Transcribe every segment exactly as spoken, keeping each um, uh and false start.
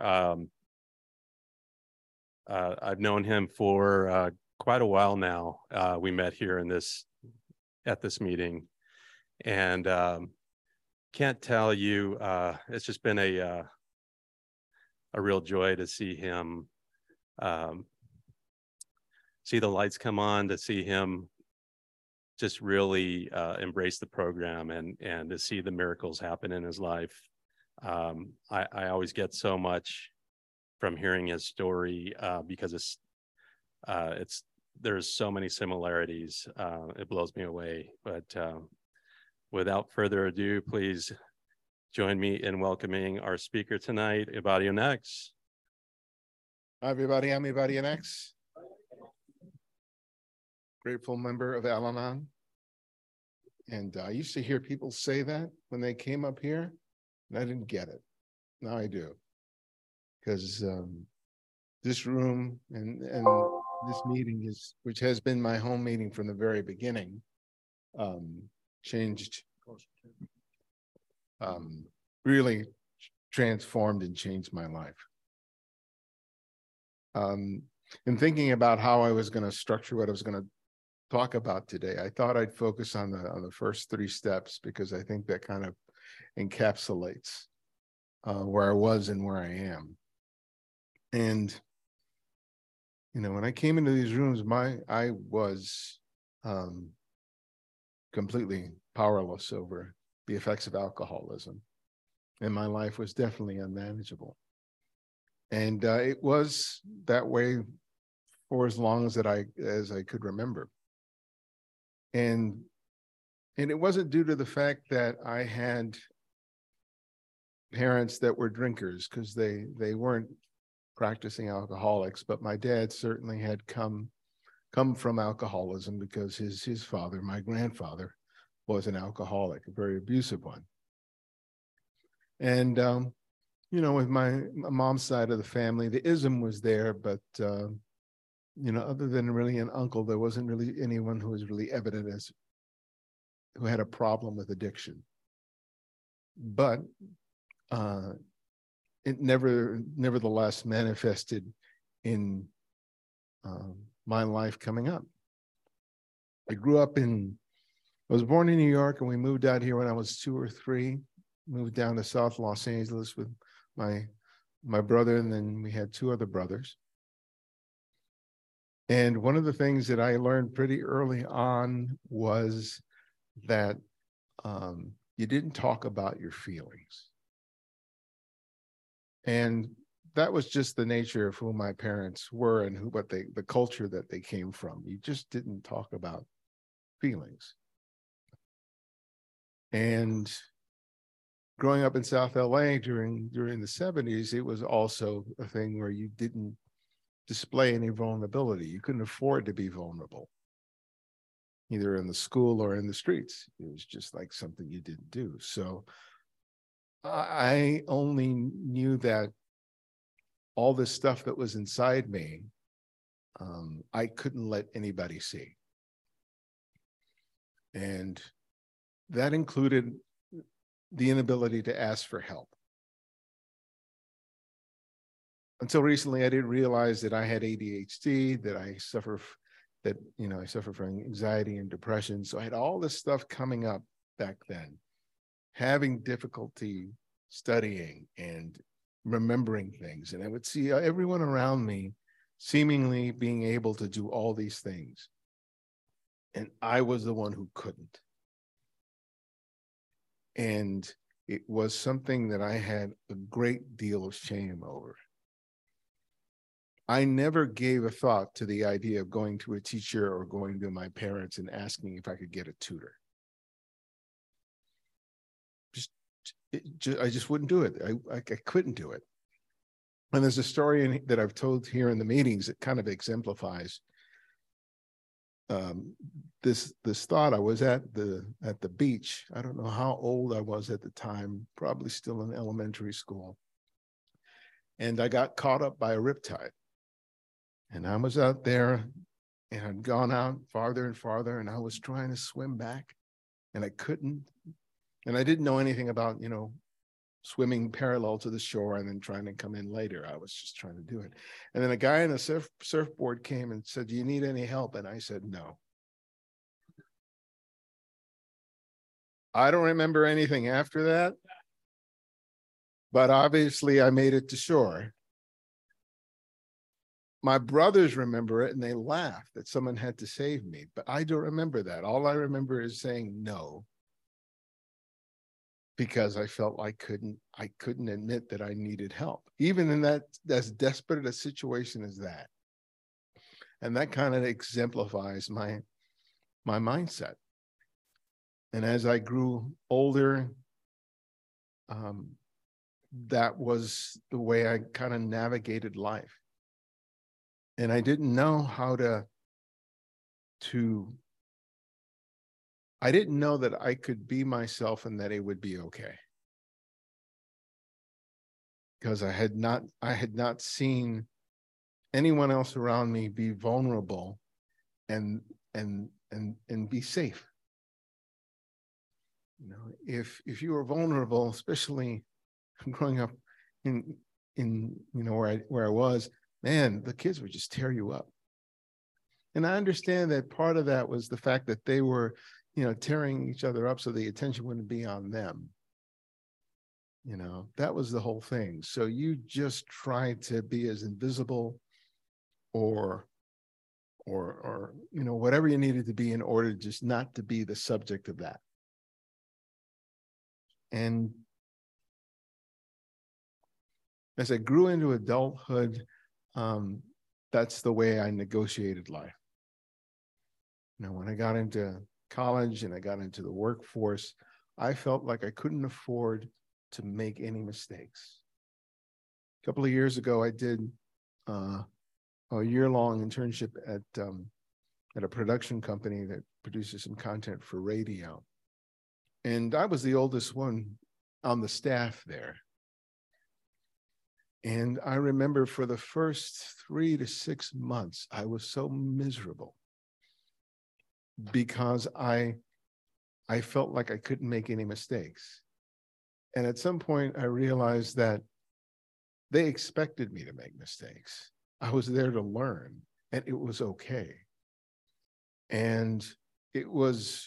Um, uh, I've known him for uh, quite a while now. Uh, we met here in this at this meeting, and um, can't tell you. Uh, it's just been a uh, a real joy to see him, um, see the lights come on, to see him just really uh, embrace the program, and and to see the miracles happen in his life. Um, I, I always get so much from hearing his story uh, because it's uh, it's there's so many similarities. Uh, it blows me away. But uh, without further ado, please join me in welcoming our speaker tonight, Ebadio Nex. Hi, everybody. I'm Ebadio Nex, grateful member of Al-Anon. And I used to hear people say that when they came up here, and I didn't get it. Now I do. Because um, this room and, and this meeting, is, which has been my home meeting from the very beginning, um, changed, um, really transformed and changed my life. Um, in thinking about how I was going to structure what I was going to talk about today, I thought I'd focus on the on the first three steps, because I think that kind of encapsulates uh, where I was and where I am. And you know, when I came into these rooms, my I was um, completely powerless over the effects of alcoholism, and my life was definitely unmanageable. And uh, it was that way for as long as that I as I could remember. And and it wasn't due to the fact that I had parents that were drinkers, because they they weren't practicing alcoholics, but my dad certainly had come come from alcoholism, because his his father, my grandfather, was an alcoholic, a very abusive one. And um, you know, with my, my mom's side of the family, the ism was there, but uh, you know, other than really an uncle, there wasn't really anyone who was really evident as who had a problem with addiction. But uh, it never, nevertheless, manifested in um, my life coming up. I grew up in, I was born in New York, and we moved out here when I was two or three. Moved down to South Los Angeles with my my brother, and then we had two other brothers. And one of the things that I learned pretty early on was that um, you didn't talk about your feelings. And that was just the nature of who my parents were and who what they the culture that they came from. You just didn't talk about feelings. And growing up in South L A during during the seventies, it was also a thing where you didn't display any vulnerability. You couldn't afford to be vulnerable, either in the school or in the streets. It was just like something you didn't do. So I only knew that all this stuff that was inside me, um, I couldn't let anybody see. And that included the inability to ask for help. Until recently, I didn't realize that I had A D H D, that I suffer, that, you know, I suffer from anxiety and depression. So I had all this stuff coming up back then, having difficulty studying and remembering things. And I would see everyone around me seemingly being able to do all these things. And I was the one who couldn't. And it was something that I had a great deal of shame over. I never gave a thought to the idea of going to a teacher or going to my parents and asking if I could get a tutor. Just, it, just I just wouldn't do it. I, I, I couldn't do it. And there's a story in, that I've told here in the meetings that kind of exemplifies um, this this thought. I was at the at the beach. I don't know how old I was at the time, probably still in elementary school. And I got caught up by a riptide. And I was out there, and I'd gone out farther and farther, and I was trying to swim back, and I couldn't. And I didn't know anything about, you know, swimming parallel to the shore and then trying to come in later. I was just trying to do it. And then a guy in a surf, surfboard came and said, "Do you need any help?" And I said, "No." I don't remember anything after that, but obviously I made it to shore. My brothers remember it and they laughed that someone had to save me, but I don't remember that. All I remember is saying no, because I felt I couldn't, I couldn't admit that I needed help, even in that as desperate a situation as that. And that kind of exemplifies my, my mindset. And as I grew older, um, that was the way I kind of navigated life. And I didn't know how to, to, I didn't know that I could be myself and that it would be okay. Because I had not, I had not seen anyone else around me be vulnerable and, and, and, and be safe. You know, if, if you were vulnerable, especially growing up in, in, you know, where I, where I was, man, the kids would just tear you up. And I understand that part of that was the fact that they were, you know, tearing each other up so the attention wouldn't be on them. You know, that was the whole thing. So you just tried to be as invisible or, or, or, you know, whatever you needed to be in order just not to be the subject of that. And as I grew into adulthood, um, that's the way I negotiated life. You know, when I got into college and I got into the workforce, I felt like I couldn't afford to make any mistakes. A couple of years ago, I did uh, a year-long internship at, um, at a production company that produces some content for radio. And I was the oldest one on the staff there. And I remember for the first three to six months, I was so miserable because I, I felt like I couldn't make any mistakes. And at some point, I realized that they expected me to make mistakes. I was there to learn, and it was okay. And it was,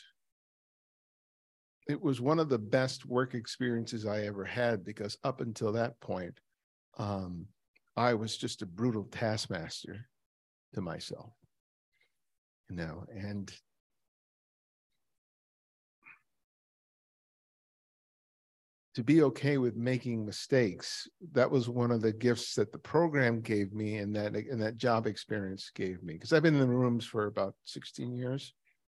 it was one of the best work experiences I ever had, because up until that point, um, I was just a brutal taskmaster to myself, you know, and to be okay with making mistakes, that was one of the gifts that the program gave me and that, and that job experience gave me, because I've been in the rooms for about sixteen years.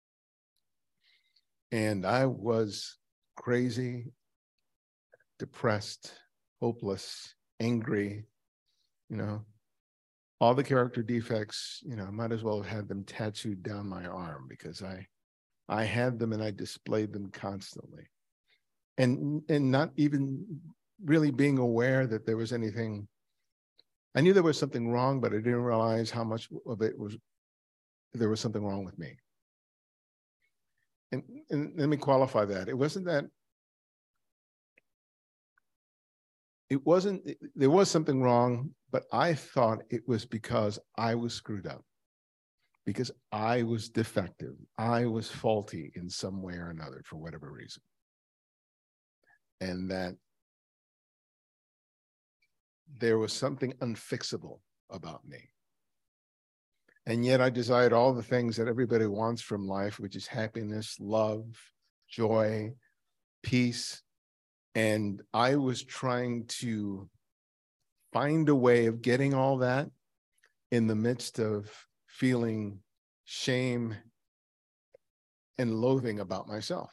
And I was crazy, depressed, hopeless, angry, you know, all the character defects, you know, I might as well have had them tattooed down my arm, because I, I had them and I displayed them constantly. And, and not even really being aware that there was anything. I knew there was something wrong, but I didn't realize how much of it was, there was something wrong with me. And, and let me qualify that. It wasn't that, it wasn't, there was something wrong, but I thought it was because I was screwed up, because I was defective. I was faulty in some way or another for whatever reason. And that there was something unfixable about me. And yet I desired all the things that everybody wants from life, which is happiness, love, joy, peace. And I was trying to find a way of getting all that in the midst of feeling shame and loathing about myself.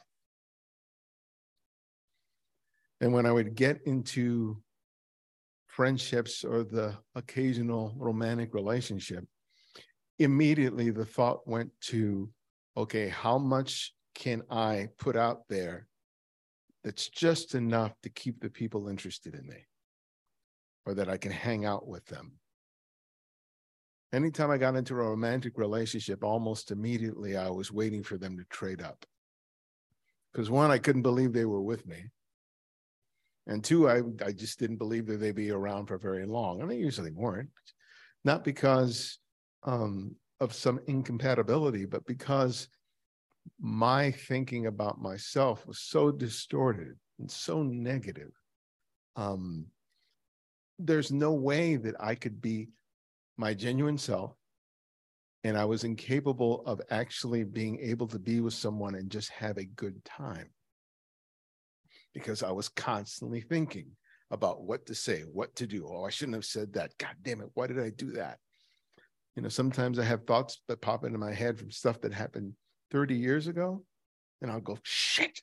And when I would get into friendships or the occasional romantic relationship, immediately the thought went to, okay, how much can I put out there that's just enough to keep the people interested in me, or that I can hang out with them? Anytime I got into a romantic relationship, almost immediately I was waiting for them to trade up. Because one, I couldn't believe they were with me. And two, I, I just didn't believe that they'd be around for very long. And they usually weren't, not because um, of some incompatibility, but because my thinking about myself was so distorted and so negative. Um, there's no way that I could be my genuine self, and I was incapable of actually being able to be with someone and just have a good time, because I was constantly thinking about what to say, what to do. Oh, I shouldn't have said that. God damn it, why did I do that? You know, sometimes I have thoughts that pop into my head from stuff that happened thirty years ago, and I'll go, shit,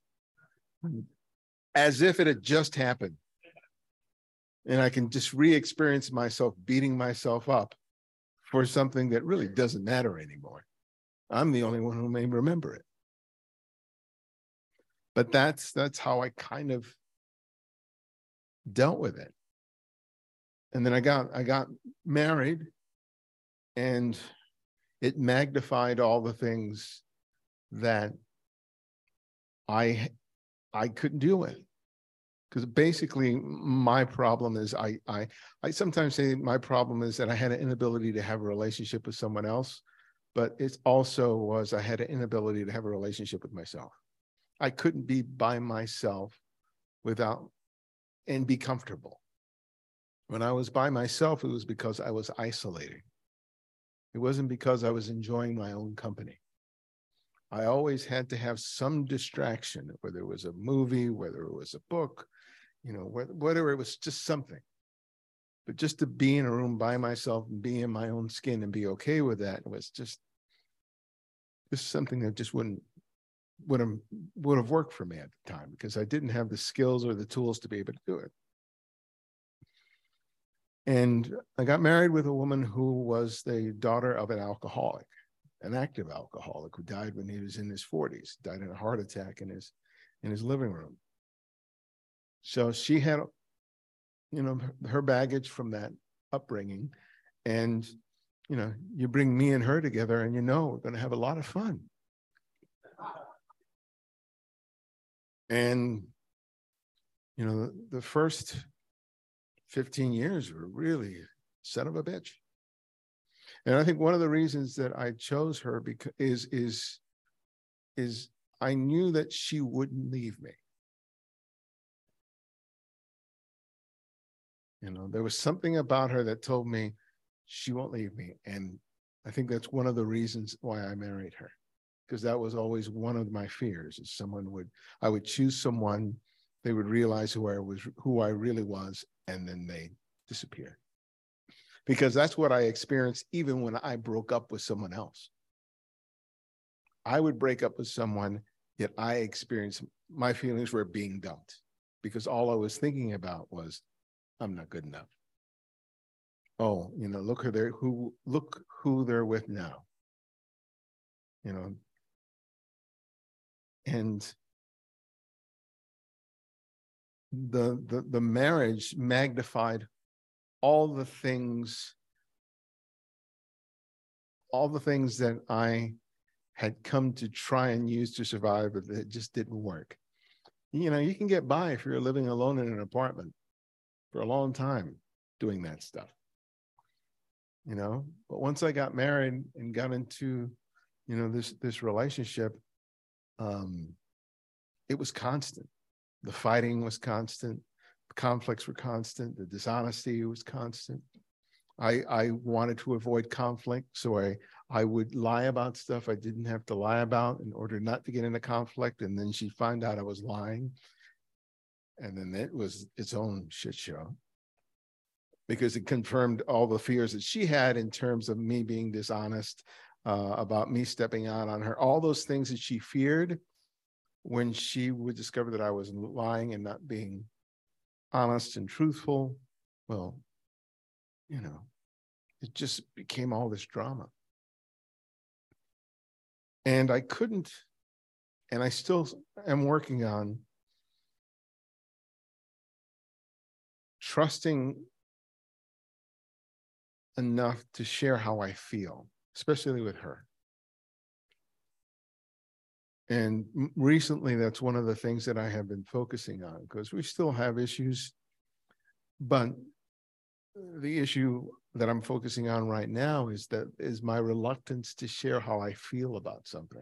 as if it had just happened. And I can just re-experience myself beating myself up for something that really doesn't matter anymore. I'm the only one who may remember it. But that's that's how I kind of dealt with it. And then I got I got married, and it magnified all the things that I I couldn't deal with. Because basically my problem is I I I sometimes say my problem is that I had an inability to have a relationship with someone else, but it also was I had an inability to have a relationship with myself. I couldn't be by myself without and be comfortable. When I was by myself, it was because I was isolating. It wasn't because I was enjoying my own company. I always had to have some distraction, whether it was a movie, whether it was a book, you know, whether it was just something. But just to be in a room by myself and be in my own skin and be okay with that was just, just something that just wouldn't would have would have worked for me at the time, because I didn't have the skills or the tools to be able to do it. And I got married with a woman who was the daughter of an alcoholic, an active alcoholic, who died when he was in his forties, died in a heart attack in his in his living room. So she had, you know, her baggage from that upbringing, and you know, you bring me and her together, and you know we're going to have a lot of fun. And you know, the first fifteen years were really son of a bitch. And I think one of the reasons that I chose her because is is is I knew that she wouldn't leave me. You know, there was something about her that told me she won't leave me. And I think that's one of the reasons why I married her, because that was always one of my fears, is someone would, I would choose someone, they would realize who I was, who I really was, and then they disappear. Because that's what I experienced even when I broke up with someone else. I would break up with someone, yet I experienced, my feelings were being dumped, because all I was thinking about was, I'm not good enough. Oh, you know, look who they're who look who they're with now. You know, and the the the marriage magnified all the things, all the things that I had come to try and use to survive, but it just didn't work. You know, you can get by if you're living alone in an apartment for a long time doing that stuff, you know. But once I got married and got into, you know, this this relationship, um, it was constant. The fighting was constant. The conflicts were constant. The dishonesty was constant. I I wanted to avoid conflict, so I I would lie about stuff I didn't have to lie about in order not to get into conflict. And then she'd find out I was lying, and then it was its own shit show, because it confirmed all the fears that she had in terms of me being dishonest, uh, about me stepping out on her, all those things that she feared. When she would discover that I was lying and not being honest and truthful, well, you know, it just became all this drama. And I couldn't, and I still am working on trusting enough to share how I feel, especially with her. And recently, that's one of the things that I have been focusing on, because we still have issues. But the issue that I'm focusing on right now is that is my reluctance to share how I feel about something.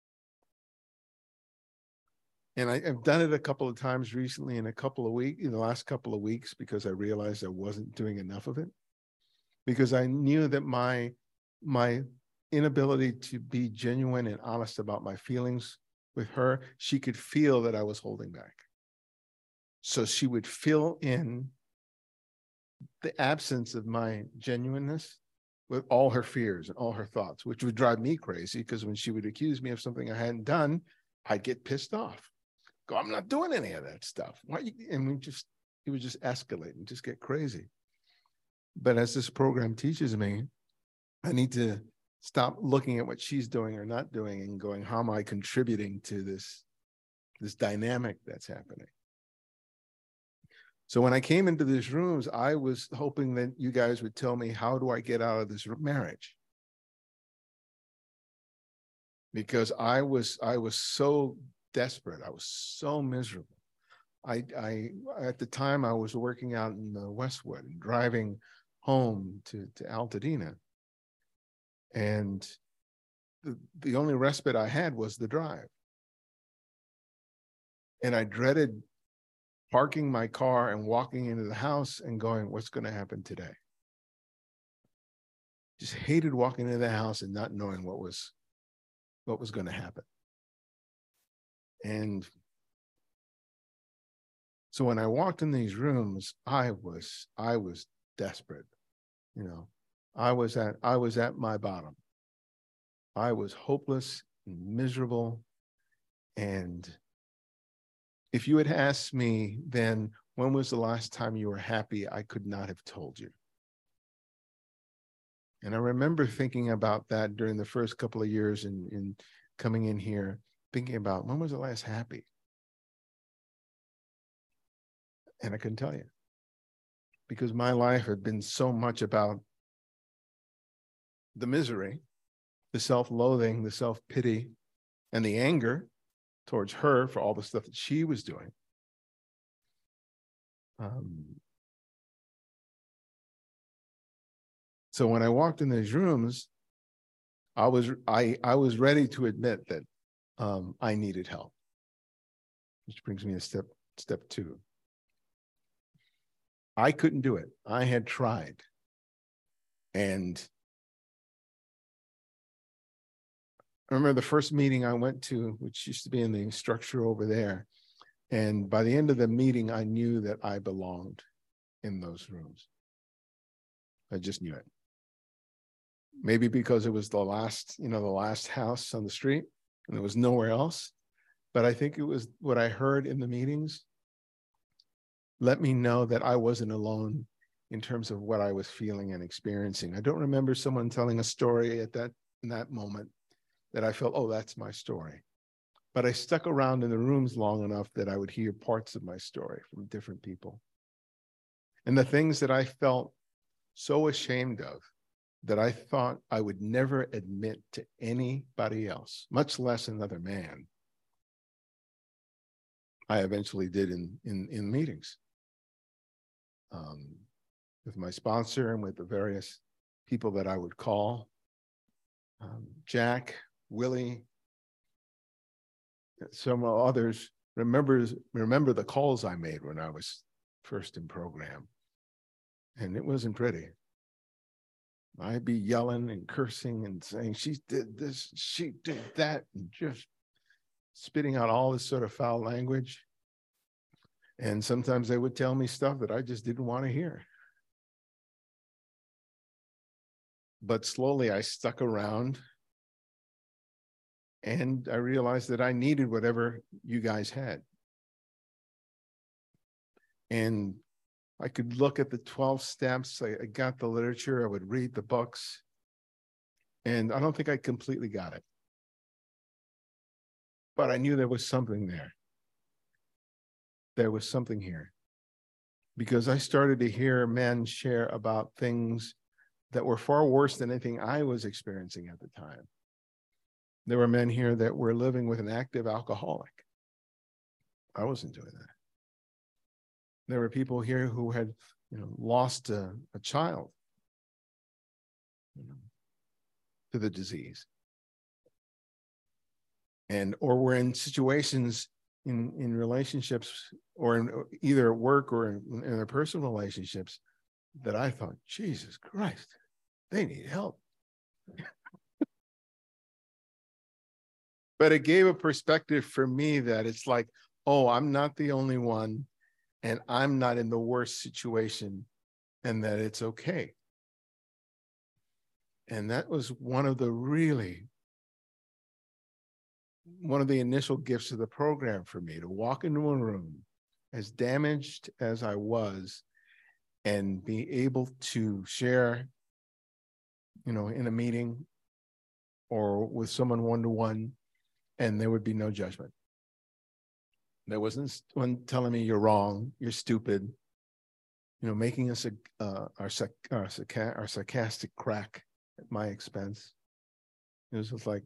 And I, I've done it a couple of times recently in a couple of weeks, in the last couple of weeks, because I realized I wasn't doing enough of it. Because I knew that my, my inability to be genuine and honest about my feelings with her, she could feel that I was holding back. So she would fill in the absence of my genuineness with all her fears and all her thoughts, which would drive me crazy, because when she would accuse me of something I hadn't done, I'd get pissed off. Go, I'm not doing any of that stuff. Why? You? And we just, it would just escalate and just get crazy. But as this program teaches me, I need to stop looking at what she's doing or not doing and going, how am I contributing to this, this dynamic that's happening? So when I came into these rooms, I was hoping that you guys would tell me, how do I get out of this marriage? Because I was, I was so desperate. I was so miserable. I, I, at the time I was working out in the Westwood and driving home to, to Altadena. And the, the only respite I had was the drive. And I dreaded parking my car and walking into the house and going, what's going to happen today? Just hated walking into the house and not knowing what was, what was going to happen. And so when I walked in these rooms, I was, I was desperate. You know, I was at, I was at my bottom. I was hopeless and miserable. And if you had asked me then, when was the last time you were happy, I could not have told you. And I remember thinking about that during the first couple of years in, in coming in here, thinking about when was the last happy? And I couldn't tell you, because my life had been so much about the misery, the self-loathing, the self-pity, and the anger towards her for all the stuff that she was doing. Um, so when I walked in these rooms, I was I I was ready to admit that um, I needed help, which brings me to step step two. I couldn't do it. I had tried, and I remember the first meeting I went to, which used to be in the structure over there. And by the end of the meeting, I knew that I belonged in those rooms. I just knew it. Maybe because it was the last, you know, the last house on the street and there was nowhere else. But I think it was what I heard in the meetings let me know that I wasn't alone in terms of what I was feeling and experiencing. I don't remember someone telling a story at that, in that moment that I felt, oh, that's my story. But I stuck around in the rooms long enough that I would hear parts of my story from different people. And the things that I felt so ashamed of that I thought I would never admit to anybody else, much less another man, I eventually did in, in, in meetings um, with my sponsor and with the various people that I would call. Um, Jack, Willie, some others remembers, remember the calls I made when I was first in program. And it wasn't pretty. I'd be yelling and cursing and saying, she did this, she did that, and just spitting out all this sort of foul language. And sometimes they would tell me stuff that I just didn't want to hear. But slowly I stuck around and I realized that I needed whatever you guys had. And I could look at the twelve steps. I, I got the literature. I would read the books. And I don't think I completely got it. But I knew there was something there. There was something here. Because I started to hear men share about things that were far worse than anything I was experiencing at the time. There were men here that were living with an active alcoholic. I wasn't doing that. There were people here who had, you know, lost a, a child, you know, to the disease, and or were in situations in in relationships, or in either at work or in, in their personal relationships, that I thought, Jesus Christ, they need help. But it gave a perspective for me that it's like, oh, I'm not the only one, and I'm not in the worst situation, and that it's okay. And that was one of the really, one of the initial gifts of the program for me, to walk into a room as damaged as I was and be able to share, you know, in a meeting or with someone one-to-one, and there would be no judgment. There wasn't one telling me you're wrong, you're stupid, you know, making us a, uh, our, our, our sarcastic crack at my expense. It was just like,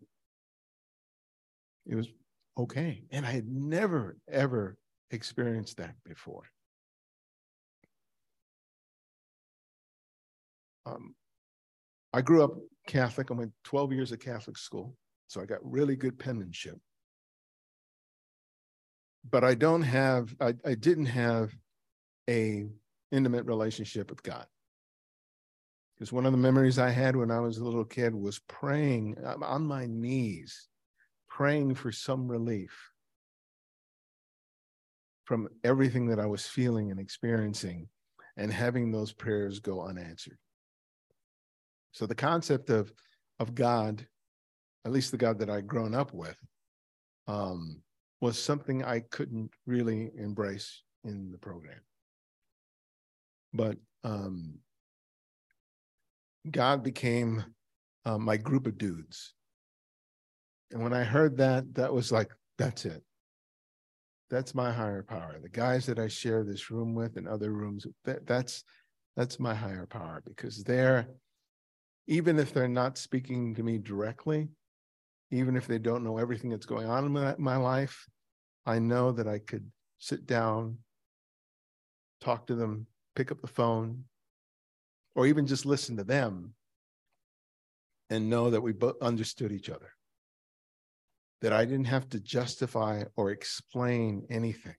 it was okay. And I had never, ever experienced that before. Um, I grew up Catholic. I went twelve years of Catholic school, so I got really good penmanship. But I don't have, I, I didn't have a intimate relationship with God. Because one of the memories I had when I was a little kid was praying on my knees, praying for some relief from everything that I was feeling and experiencing, and having those prayers go unanswered. So the concept of, of God, at least the God that I'd grown up with, um, was something I couldn't really embrace in the program. But um, God became uh, my group of dudes. And when I heard that, that was like, that's it. That's my higher power. The guys that I share this room with and other rooms, that, that's, that's my higher power, because they're, even if they're not speaking to me directly, even if they don't know everything that's going on in my, my life, I know that I could sit down, talk to them, pick up the phone, or even just listen to them and know that we both understood each other, that I didn't have to justify or explain anything.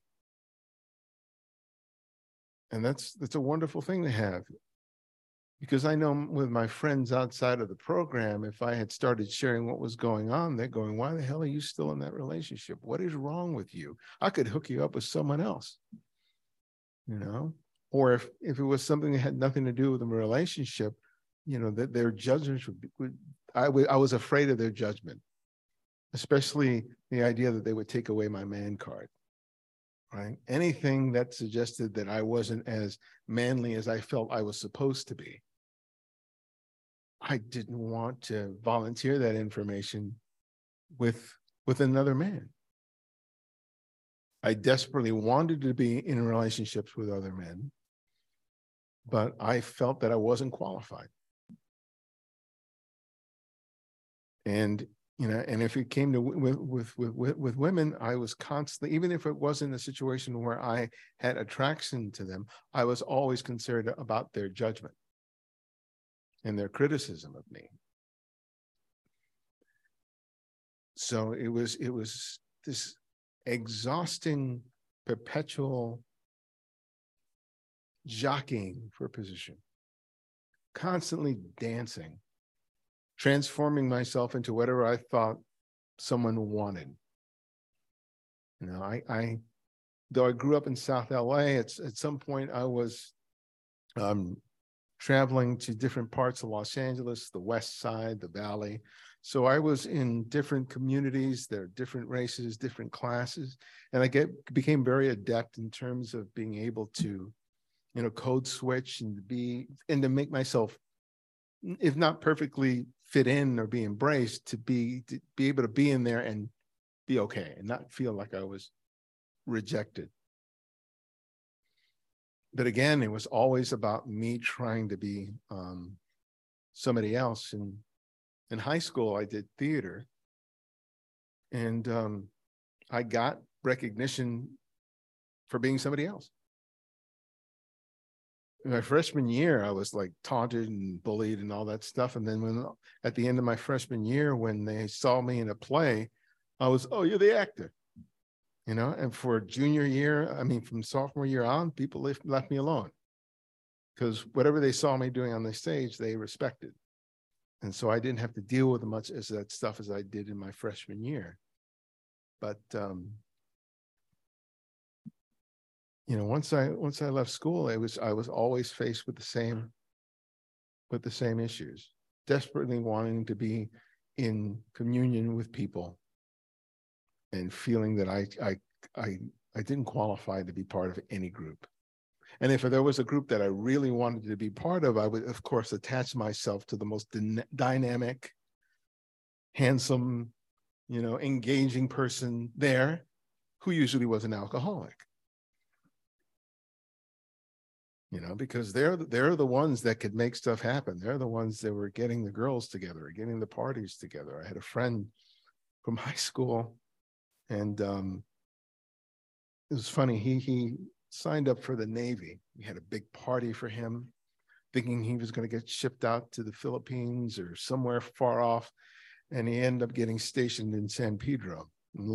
And that's, that's a wonderful thing to have. Because I know with my friends outside of the program, if I had started sharing what was going on, they're going, why the hell are you still in that relationship? What is wrong with you? I could hook you up with someone else, you know? Or if, if it was something that had nothing to do with a relationship, you know, that their judgments would be, would, I, would, I was afraid of their judgment, especially the idea that they would take away my man card, right? Anything that suggested that I wasn't as manly as I felt I was supposed to be, I didn't want to volunteer that information with, with another man. I desperately wanted to be in relationships with other men, but I felt that I wasn't qualified. And, you know, and if it came to with, with, with, with women, I was constantly, even if it wasn't a situation where I had attraction to them, I was always concerned about their judgment and their criticism of me. So it was, it was this exhausting, perpetual jockeying for position, constantly dancing, transforming myself into whatever I thought someone wanted. You know, I, I though I grew up in South L A, it's, at some point I was um, traveling to different parts of Los Angeles, the West Side, the Valley. So I was in different communities, there are different races, different classes, and I get became very adept in terms of being able to, you know, code switch and be, and to make myself, if not perfectly fit in or be embraced, to be, to be able to be in there and be okay and not feel like I was rejected. But again, it was always about me trying to be um, somebody else. And in high school, I did theater. And um, I got recognition for being somebody else. In my freshman year, I was like taunted and bullied and all that stuff. And then when at the end of my freshman year, when they saw me in a play, I was, oh, you're the actor. You know, and for junior year, I mean, from sophomore year on, people left, left me alone because whatever they saw me doing on the stage, they respected. And so I didn't have to deal with as much as that stuff as I did in my freshman year. But, um, you know, once I, once I left school, I was, I was always faced with the same, with the same issues, desperately wanting to be in communion with people and feeling that I, I, I, I didn't qualify to be part of any group. And if there was a group that I really wanted to be part of, I would, of course, attach myself to the most dynamic, handsome, you know, engaging person there, who usually was an alcoholic. You know, because they're, they're the ones that could make stuff happen. They're the ones that were getting the girls together, getting the parties together. I had a friend from high school, and um, it was funny. He, he signed up for the Navy. We had a big party for him, thinking he was going to get shipped out to the Philippines or somewhere far off. And he ended up getting stationed in San Pedro.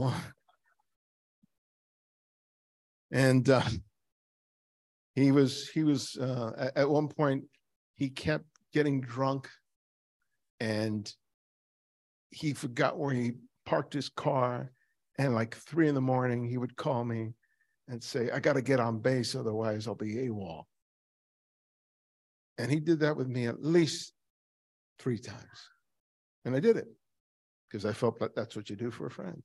And uh, he was, he was uh, at, at one point, he kept getting drunk and he forgot where he parked his car. And like three in the morning, he would call me and say, I got to get on base, otherwise I'll be AWOL. And he did that with me at least three times. And I did it because I felt that that's what you do for a friend.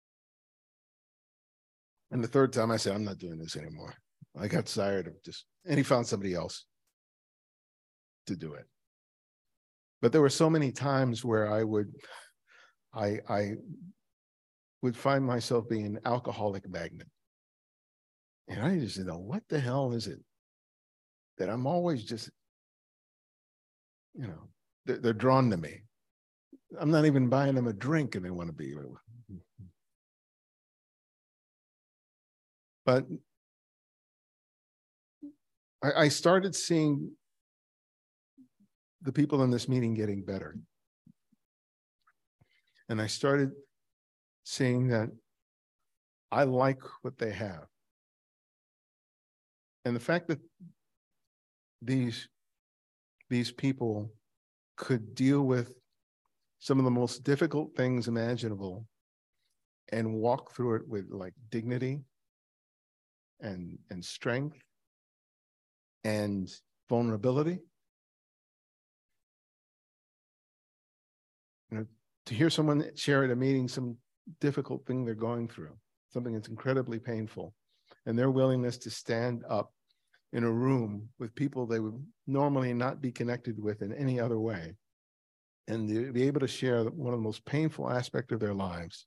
And the third time I said, I'm not doing this anymore. I got tired of just, and he found somebody else to do it. But there were so many times where I would, I, I would find myself being an alcoholic magnet. And I just said, what the hell is it that I'm always just, you know, they're, they're drawn to me. I'm not even buying them a drink and they want to be. But I, I started seeing the people in this meeting getting better. And I started seeing that I like what they have. And the fact that these, these people could deal with some of the most difficult things imaginable and walk through it with like dignity and, and strength and vulnerability. You know, to hear someone share at a meeting some difficult thing they're going through, something that's incredibly painful, and their willingness to stand up in a room with people they would normally not be connected with in any other way, and to be able to share one of the most painful aspects of their lives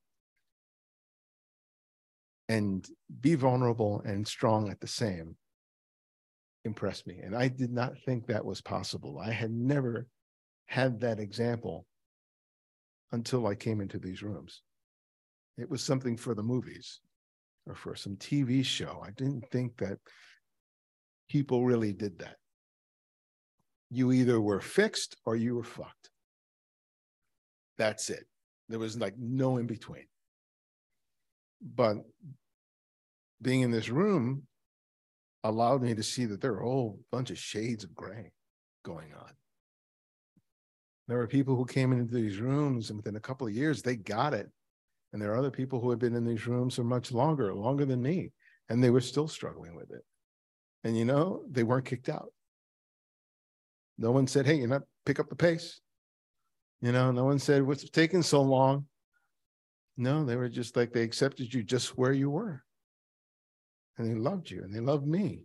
and be vulnerable and strong at the same, impressed me. And I did not think that was possible. I had never had that example until I came into these rooms. It was something for the movies or for some T V show. I didn't think that people really did that. You either were fixed or you were fucked. That's it. There was like no in between. But being in this room allowed me to see that there are a whole bunch of shades of gray going on. There were people who came into these rooms and within a couple of years, they got it. And there are other people who have been in these rooms for much longer, longer than me, and they were still struggling with it. And you know, they weren't kicked out. No one said, hey, you're not, pick up the pace. You know, no one said, what's taking so long? No, they were just like, they accepted you just where you were. And they loved you and they loved me.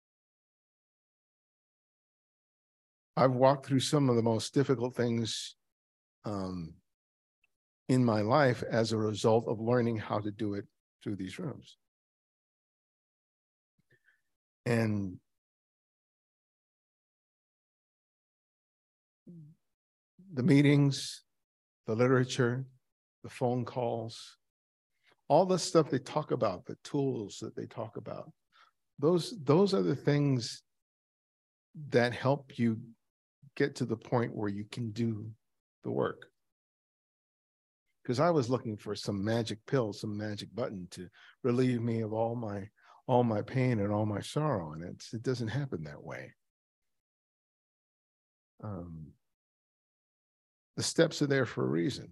I've walked through some of the most difficult things um, in my life as a result of learning how to do it through these rooms. And the meetings, the literature, the phone calls, all the stuff they talk about, the tools that they talk about, those, those are the things that help you get to the point where you can do the work. Because I was looking for some magic pill, some magic button to relieve me of all my all my pain and all my sorrow, and it's, it doesn't happen that way. Um, the steps are there for a reason.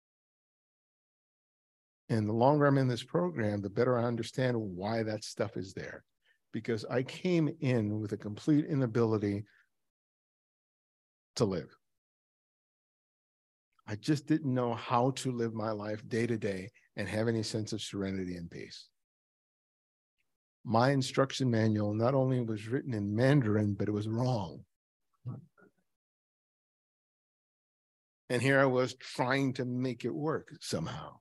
And the longer I'm in this program, the better I understand why that stuff is there. Because I came in with a complete inability to live. I just didn't know how to live my life day to day and have any sense of serenity and peace. My instruction manual not only was written in Mandarin, but it was wrong. And here I was trying to make it work somehow.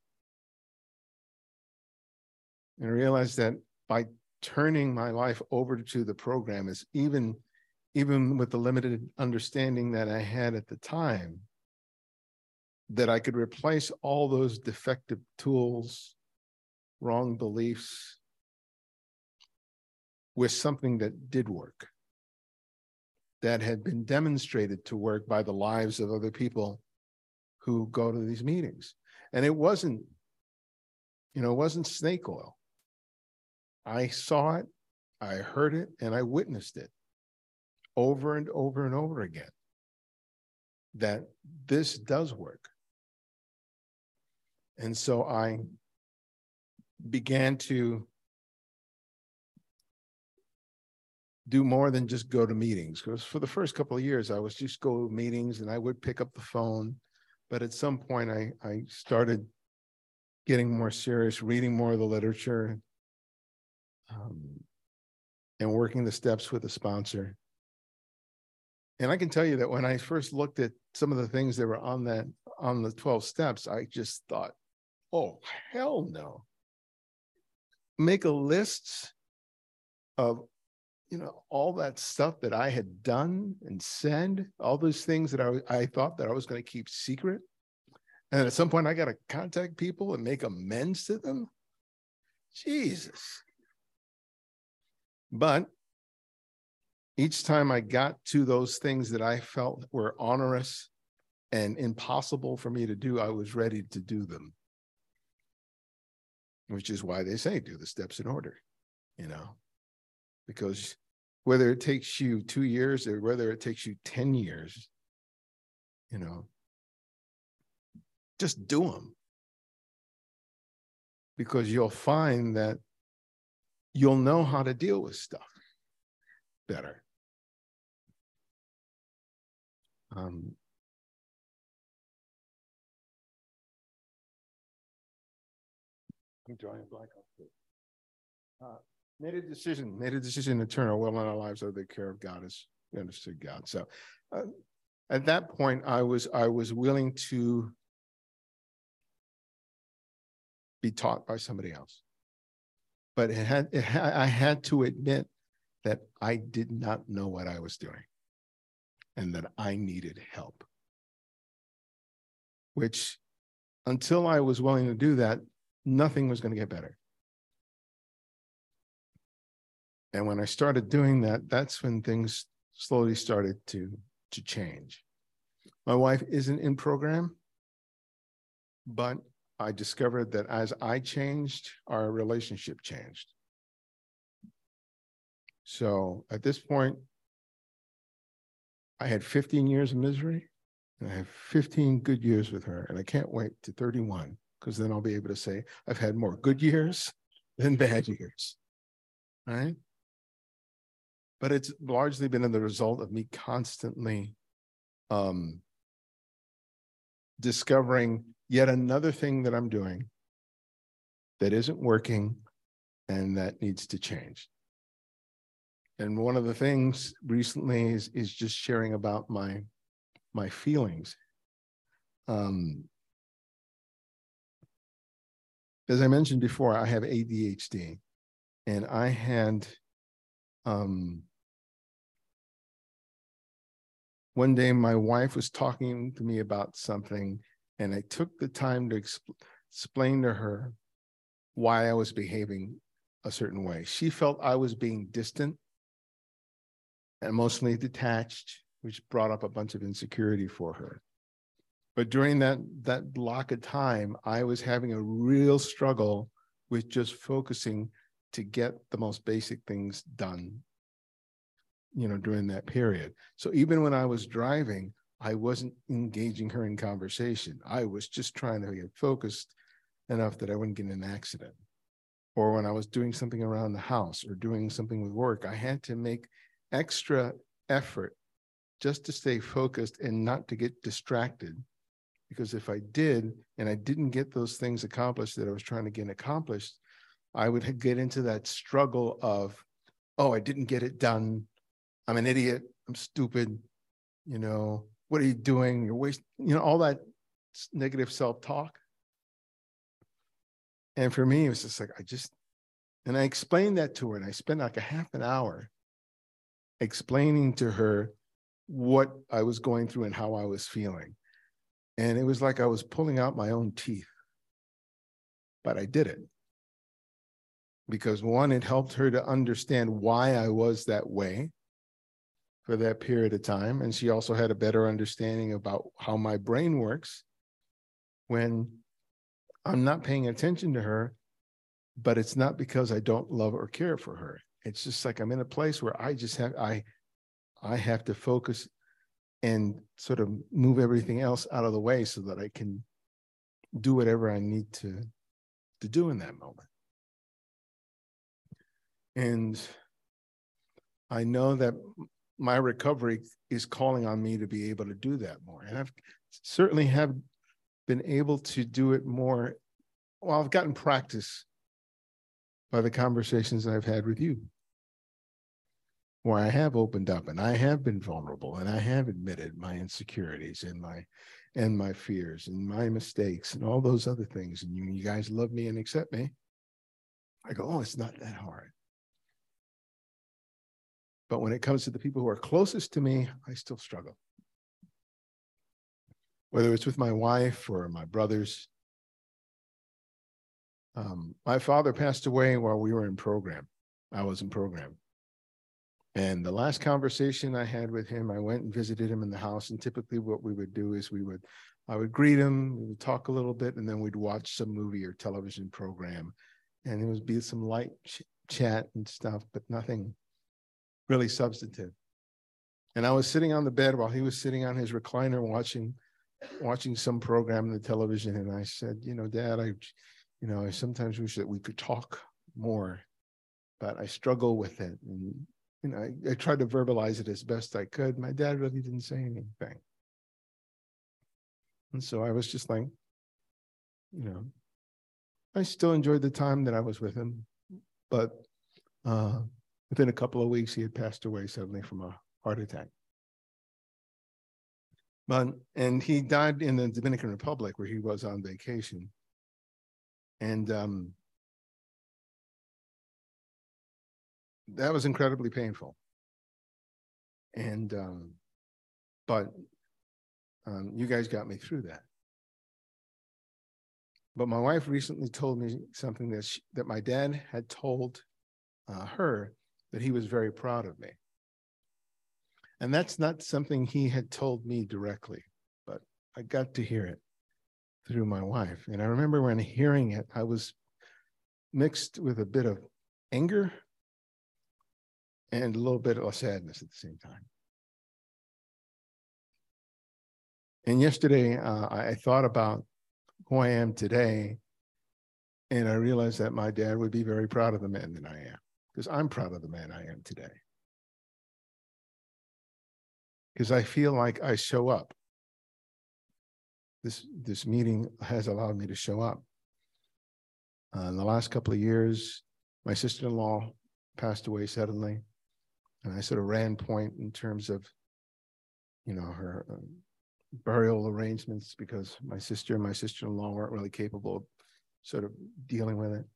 And I realized that by turning my life over to the program, is even, even with the limited understanding that I had at the time, that I could replace all those defective tools, wrong beliefs, with something that did work, that had been demonstrated to work by the lives of other people who go to these meetings. And it wasn't, you know, it wasn't snake oil. I saw it, I heard it, and I witnessed it over and over and over again, that this does work. And so I began to do more than just go to meetings, because for the first couple of years, I was just go to meetings and I would pick up the phone. But at some point, I, I started getting more serious, reading more of the literature, um, and working the steps with a sponsor. And I can tell you that when I first looked at some of the things that were on that, on the twelve steps, I just thought, oh, hell no. Make a list of, you know, all that stuff that I had done and said, all those things that I, I thought that I was going to keep secret. And at some point I got to contact people and make amends to them. Jesus. But each time I got to those things that I felt were onerous and impossible for me to do, I was ready to do them. Which is why they say do the steps in order, you know, because whether it takes you two years or whether it takes you ten years, you know, just do them. Because you'll find that you'll know how to deal with stuff better. Um, I'm drawing a blank on it. Uh, made a decision, made a decision to turn our will and our lives over to the care of God as we understood God. So uh, at that point, I was, I was willing to be taught by somebody else. But it had, it had, I had to admit that I did not know what I was doing and that I needed help. Which, until I was willing to do that, nothing was going to get better. And when I started doing that, that's when things slowly started to, to change. My wife isn't in program, but I discovered that as I changed, our relationship changed. So at this point, I had fifteen years of misery, and I have fifteen good years with her, and I can't wait to thirty-one, because then I'll be able to say I've had more good years than bad years, right? But it's largely been the result of me constantly um, discovering yet another thing that I'm doing that isn't working and that needs to change. And one of the things recently is, is just sharing about my, my feelings. Um, as I mentioned before, I have A D H D, and I had um, one day my wife was talking to me about something, and I took the time to exp- explain to her why I was behaving a certain way. She felt I was being distant, emotionally detached, which brought up a bunch of insecurity for her. But during that, that block of time, I was having a real struggle with just focusing to get the most basic things done, you know, during that period. So even when I was driving, I wasn't engaging her in conversation. I was just trying to get focused enough that I wouldn't get in an accident. Or when I was doing something around the house or doing something with work, I had to make extra effort just to stay focused and not to get distracted. Because if I did, and I didn't get those things accomplished that I was trying to get accomplished, I would get into that struggle of, oh, I didn't get it done. I'm an idiot. I'm stupid. You know, what are you doing? You're wasting, you know, all that negative self-talk. And for me, it was just like, I just, and I explained that to her, and I spent like a half an hour explaining to her what I was going through and how I was feeling. And it was like I was pulling out my own teeth, but I did it. Because one, it helped her to understand why I was that way for that period of time. And she also had a better understanding about how my brain works when I'm not paying attention to her, but it's not because I don't love or care for her. It's just like I'm in a place where I just have, I, I have to focus and sort of move everything else out of the way so that I can do whatever I need to, to do in that moment. And I know that my recovery is calling on me to be able to do that more. And I've certainly have been able to do it more. Well, I've gotten practice by the conversations I've had with you, where I have opened up and I have been vulnerable and I have admitted my insecurities and my and my fears and my mistakes and all those other things. And you, you guys love me and accept me. I go, oh, it's not that hard. But when it comes to the people who are closest to me, I still struggle. Whether it's with my wife or my brothers. Um, my father passed away while we were in program. I was in program. And the last conversation I had with him, I went and visited him in the house. And typically what we would do is we would, I would greet him, we would talk a little bit, and then we'd watch some movie or television program. And there would be some light ch- chat and stuff, but nothing really substantive. And I was sitting on the bed while he was sitting on his recliner watching, watching some program on the television. And I said, you know, Dad, I, you know, I sometimes wish that we could talk more, but I struggle with it. And, you know, I, I tried to verbalize it as best I could. My dad really didn't say anything. And so I was just like, you know, I still enjoyed the time that I was with him, but uh, within a couple of weeks, he had passed away suddenly from a heart attack. But, and he died in the Dominican Republic where he was on vacation. And um, that was incredibly painful. And, um, but um, you guys got me through that. But my wife recently told me something that, she, that my dad had told uh, her, that he was very proud of me. And that's not something he had told me directly, but I got to hear it through my wife. And I remember when hearing it, I was mixed with a bit of anger and a little bit of sadness at the same time. And yesterday, uh, I thought about who I am today, and I realized that my dad would be very proud of the man that I am, because I'm proud of the man I am today. Because I feel like I show up. This, this meeting has allowed me to show up. Uh, in the last couple of years, my sister-in-law passed away suddenly, and I sort of ran point in terms of, you know, her uh, burial arrangements, because my sister and my sister-in-law weren't really capable of sort of dealing with it.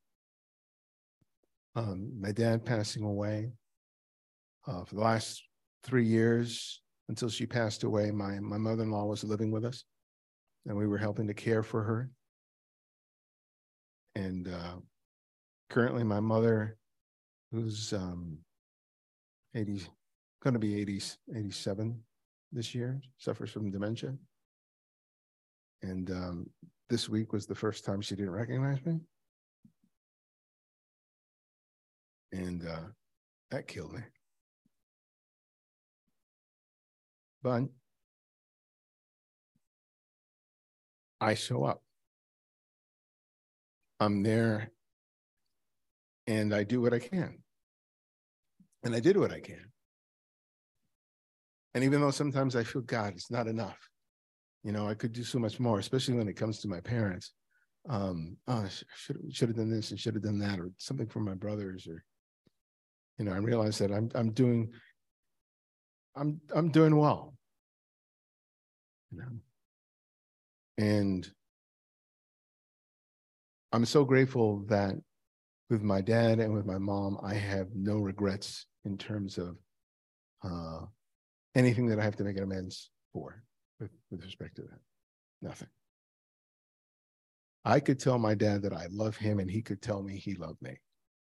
Um, my dad passing away. Uh, for the last three years, until she passed away, my, my mother-in-law was living with us, and we were helping to care for her. And uh, currently my mother, who's um, eighty, going to be eighty, eighty-seven this year, suffers from dementia. And um, this week was the first time she didn't recognize me. And uh, that killed me. But I show up. I'm there and I do what I can. And I did what I can. And even though sometimes I feel, God, it's not enough. You know, I could do so much more, especially when it comes to my parents. Um, oh, I should, should have done this and should have done that, or something for my brothers, or, you know, I realize that I'm, I'm doing, I'm, I'm doing well. You know, and I'm so grateful that with my dad and with my mom, I have no regrets in terms of uh, anything that I have to make an amends for with, with respect to that. Nothing. I could tell my dad that I love him and he could tell me he loved me.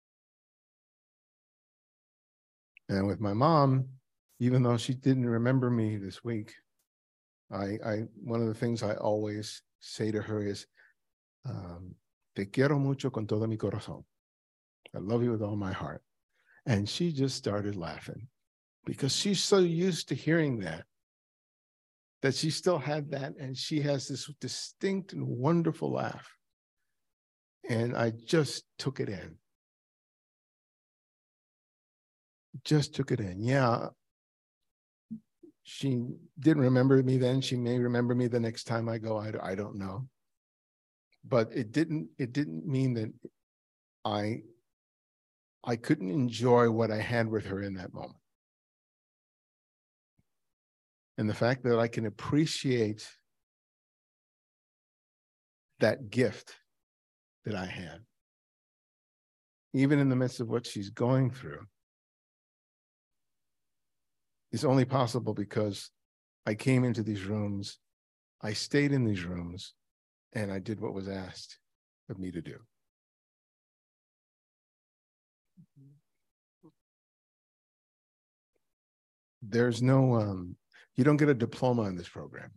And with my mom, even though she didn't remember me this week, I, I one of the things I always say to her is, um, te quiero mucho con todo mi corazón. I love you with all my heart. And she just started laughing because she's so used to hearing that, that she still had that, and she has this distinct and wonderful laugh. And I just took it in. Just took it in. Yeah. She didn't remember me then. She may remember me the next time I go. I, I don't know. But it didn't, it didn't mean that I, I couldn't enjoy what I had with her in that moment. And the fact that I can appreciate that gift that I had, even in the midst of what she's going through, is only possible because I came into these rooms, I stayed in these rooms, and I did what was asked of me to do. There's no, um, you don't get a diploma in this program.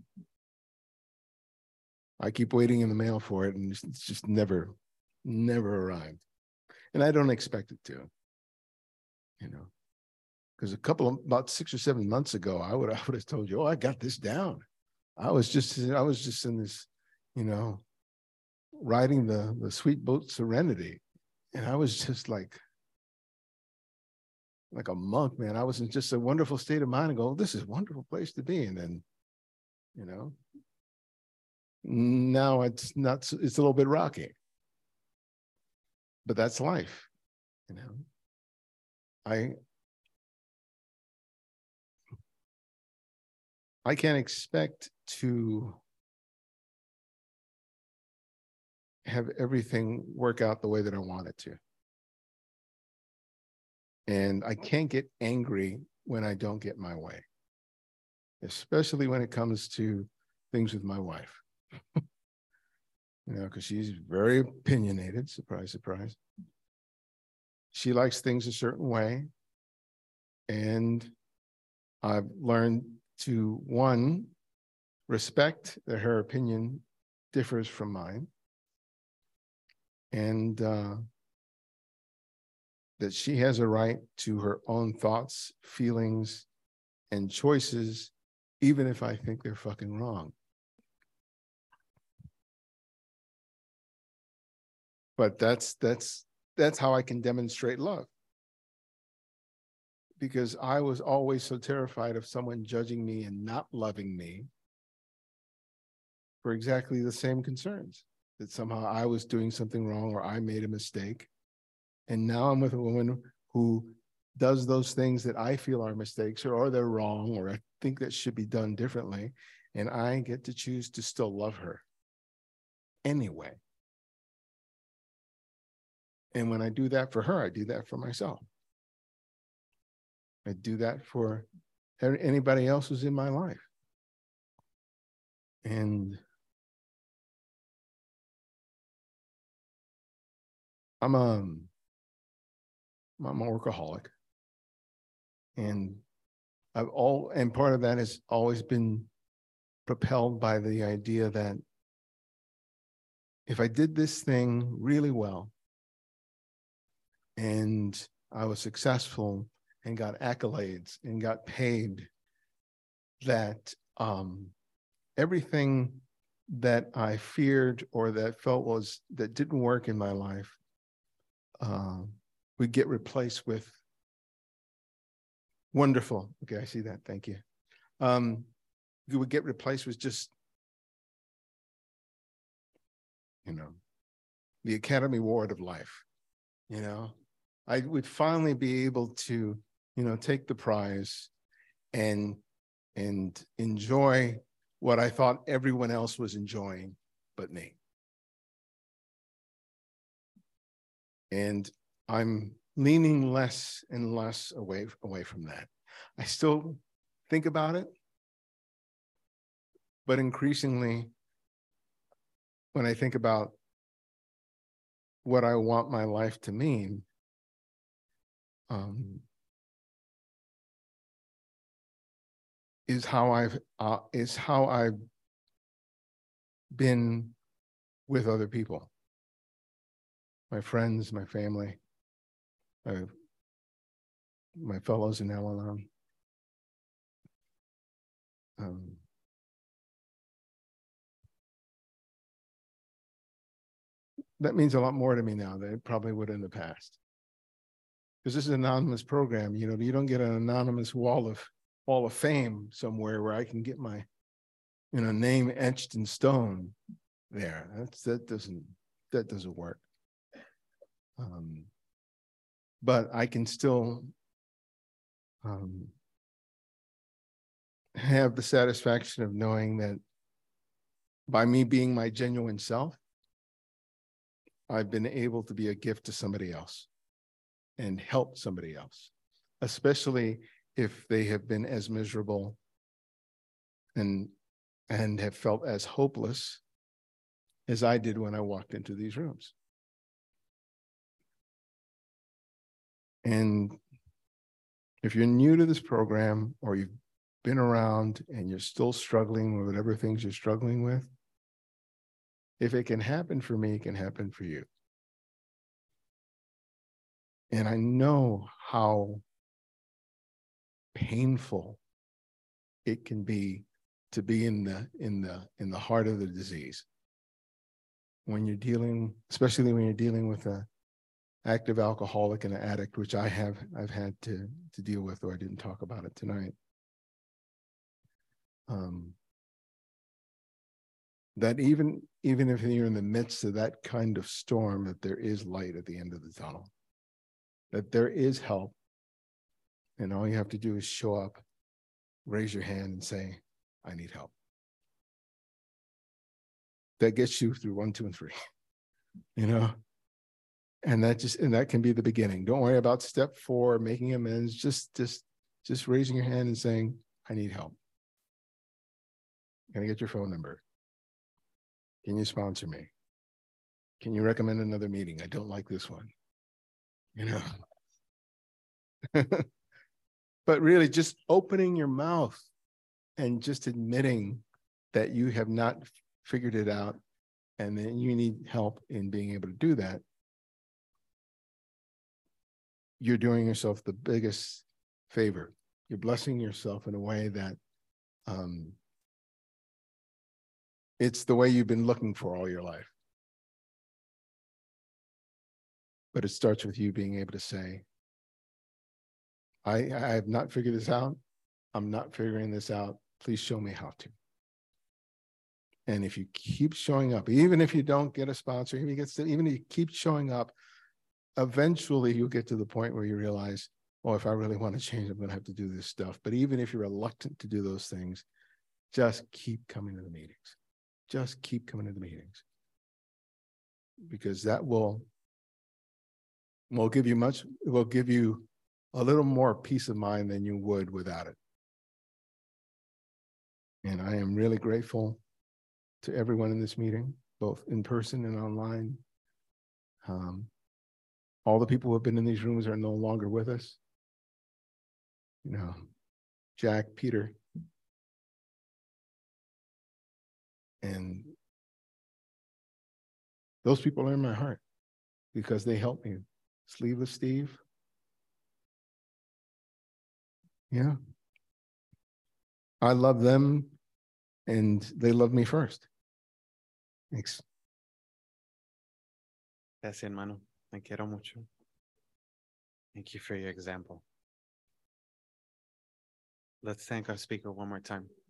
I keep waiting in the mail for it, and it's just never, never arrived. And I don't expect it to, you know, because a couple of, about six or seven months ago, I would, I would have told you, oh, I got this down. I was just, I was just in this, you know, riding the, the sweet boat Serenity. And I was just like, like a monk, man. I was in just a wonderful state of mind and go, this is a wonderful place to be. And then, you know, now it's not, it's a little bit rocky, but that's life. You know, I, I can't expect to have everything work out the way that I want it to. And I can't get angry when I don't get my way, especially when it comes to things with my wife. You know, because she's very opinionated, surprise, surprise. She likes things a certain way. And I've learned to, one, respect that her opinion differs from mine. And uh, that she has a right to her own thoughts, feelings, and choices, even if I think they're fucking wrong. But that's that's that's how I can demonstrate love. Because I was always so terrified of someone judging me and not loving me for exactly the same concerns, that somehow I was doing something wrong or I made a mistake. And now I'm with a woman who does those things that I feel are mistakes, or, or they're wrong, or I think that should be done differently. And I get to choose to still love her anyway. And when I do that for her, I do that for myself. I do that for anybody else who's in my life. And I'm um I'm a workaholic. And I've all, and part of that has always been propelled by the idea that if I did this thing really well and I was successful and got accolades and got paid, that um, everything that I feared or that felt was, that didn't work in my life uh, would get replaced with wonderful. Okay, I see that. Thank you. Um, it would get replaced with just, you know, the Academy Award of life. You know, I would finally be able to, you know, take the prize and and enjoy what I thought everyone else was enjoying but me. And I'm leaning less and less away, away from that. I still think about it, but increasingly, when I think about what I want my life to mean, um, is how I've uh, is how I've been with other people, my friends, my family, my, my fellows in Al-Anon. Um, that means a lot more to me now than it probably would in the past. Because this is an anonymous program, you know, you don't get an anonymous wall of wall of fame somewhere where I can get my, you know, name etched in stone there. That's that doesn't that doesn't work. Um, but I can still um, have the satisfaction of knowing that by me being my genuine self, I've been able to be a gift to somebody else and help somebody else, especially if they have been as miserable and and have felt as hopeless as I did when I walked into these rooms. And if you're new to this program or you've been around and you're still struggling with whatever things you're struggling with, if it can happen for me, it can happen for you. And I know how painful it can be to be in the in the in the heart of the disease when you're dealing, especially when you're dealing with a active alcoholic and an addict, which I have I've had to to deal with, though I didn't talk about it tonight. Um, that even even if you're in the midst of that kind of storm, that there is light at the end of the tunnel, that there is help, and all you have to do is show up, raise your hand, and say, "I need help." That gets you through one, two, and three. You know, and that just and that can be the beginning. Don't worry about step four, making amends. Just just just raising your hand and saying, "I need help. Can I get your phone number? Can you sponsor me? Can you recommend another meeting? I don't like this one." You know. But really just opening your mouth and just admitting that you have not figured it out and then you need help in being able to do that, you're doing yourself the biggest favor. You're blessing yourself in a way that um, it's the way you've been looking for all your life. But it starts with you being able to say, I, I have not figured this out. I'm not figuring this out. Please show me how to. And if you keep showing up, even if you don't get a sponsor, even if you, get to, even if you keep showing up, eventually you'll get to the point where you realize, oh, if I really want to change, I'm going to have to do this stuff. But even if you're reluctant to do those things, just keep coming to the meetings. Just keep coming to the meetings. Because that will, will give you much, it will give you a little more peace of mind than you would without it. And I am really grateful to everyone in this meeting, both in person and online. Um, all the people who have been in these rooms are no longer with us. You know, Jack, Peter, and those people are in my heart because they helped me. Sleeveless Steve. Yeah. I love them and they love me first. Thanks. Gracias, hermano. Me quiero mucho. Thank you for your example. Let's thank our speaker one more time.